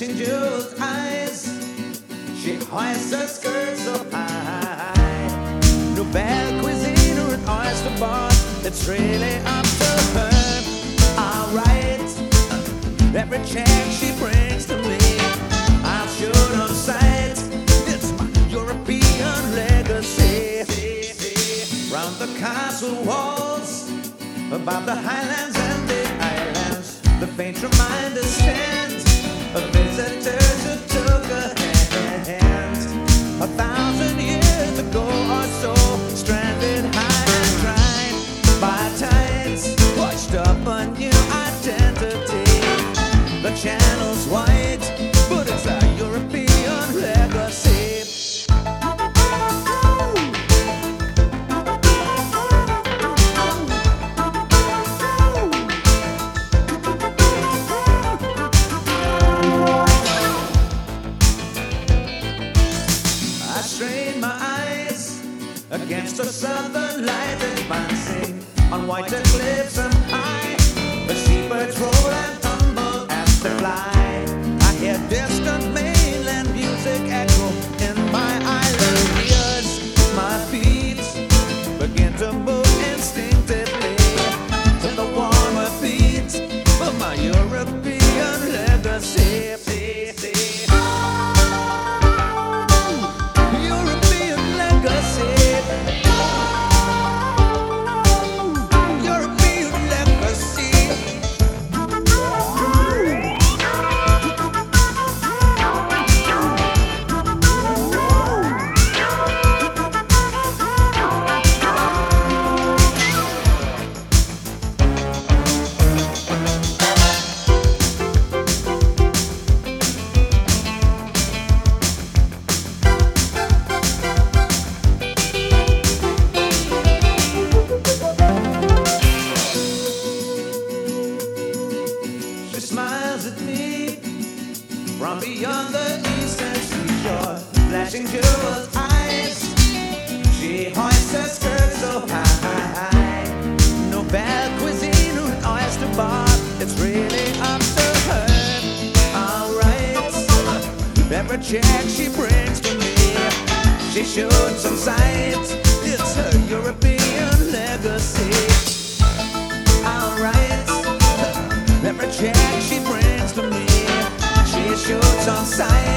flashing jeweled eyes. She hoists her skirt so high. No bad cuisine or an oyster bar, it's really up to her. Alright, every check she brings to me, I'll shoot on sight. It's my European legacy. Round the castle walls, above the highlands and the islands, the faint reminder stands of visitors who took a hand 1,000 years ago or so, stranded high and dry by tides, washed up a new identity. The channel's wide, but it's a European legacy. Strain my eyes against the southern light advancing on whiter cliffs and high. The seabirds roll and tumble as they fly. I hear distant mainland music echo in my island ears. My feet begin to move instinctively to the warmer beat of my European legacy. Smiles at me from beyond the eastern seashore, flashing jeweled eyes. She hoists her skirt so high. No bad cuisine or an oyster bar, it's really up to her. Alright, every check she brings to me, she shoots on sight. It's her European legacy. Alright, every check she brings to me, she shoots on sight.